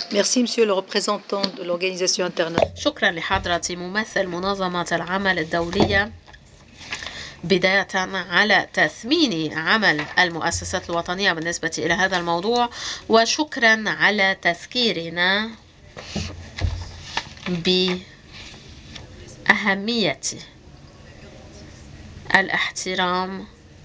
Merci, Monsieur le représentant de l'Organisation internationale. شكرا لحضرة ممثل منظمة العمل الدولية بداية على تثمين عمل المؤسسات الوطنية بالنسبة إلى هذا الموضوع، وشكرا على تذكيرنا بأهمية الاحترام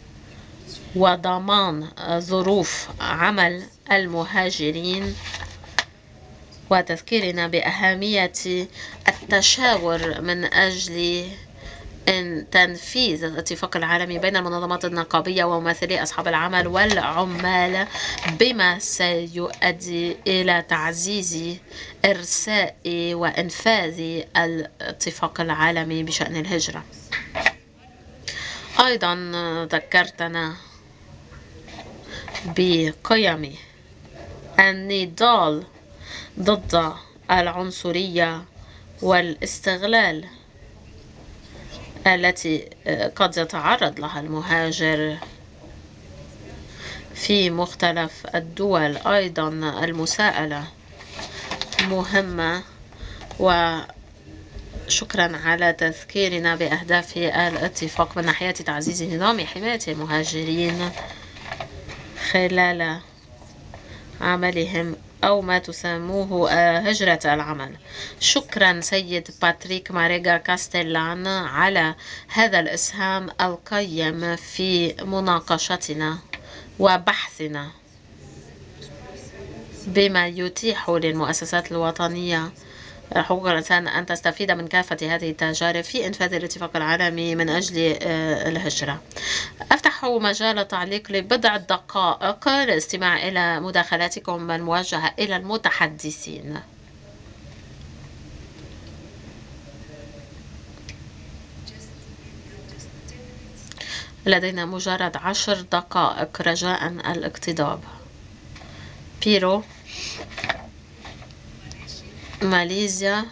وضمان ظروف عمل المهاجرين، وتذكيرنا بأهمية التشاور من أجل إن تنفيذ الاتفاق العالمي بين المنظمات النقابية وممثلي أصحاب العمل والعمال، بما سيؤدي إلى تعزيز إرساء وإنفاذ الاتفاق العالمي بشأن الهجرة. أيضا ذكرتنا بقيم النضال ضد العنصرية والاستغلال التي قد يتعرض لها المهاجر في مختلف الدول. أيضا المساءلة مهمة، وشكرا على تذكيرنا بأهداف الاتفاق من ناحية تعزيز نظام حماية المهاجرين خلال عملهم أو ما تسموه هجرة العمل. شكرا سيد باتريك ماريغا كاستيلان على هذا الإسهام القيم في مناقشتنا وبحثنا، بما يتيح للمؤسسات الوطنية حقوق الإنسان أن تستفيد من كافة هذه التجارب في إنفاذ الاتفاق العالمي من أجل الهجرة. أفتح مجال التعليق لبضع دقائق للاستماع إلى مداخلاتكم الموجهة إلى المتحدثين. لدينا مجرد 10 دقائق رجاء الاقتضاب. بيرو، ماليزيا،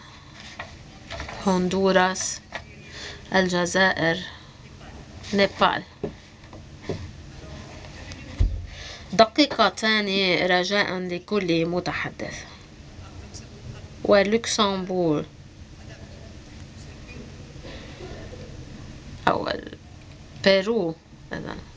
هندوراس، الجزائر، نيبال. دقيقتان رجاء لكل متحدث. ولوكسمبورغ أو بيرو.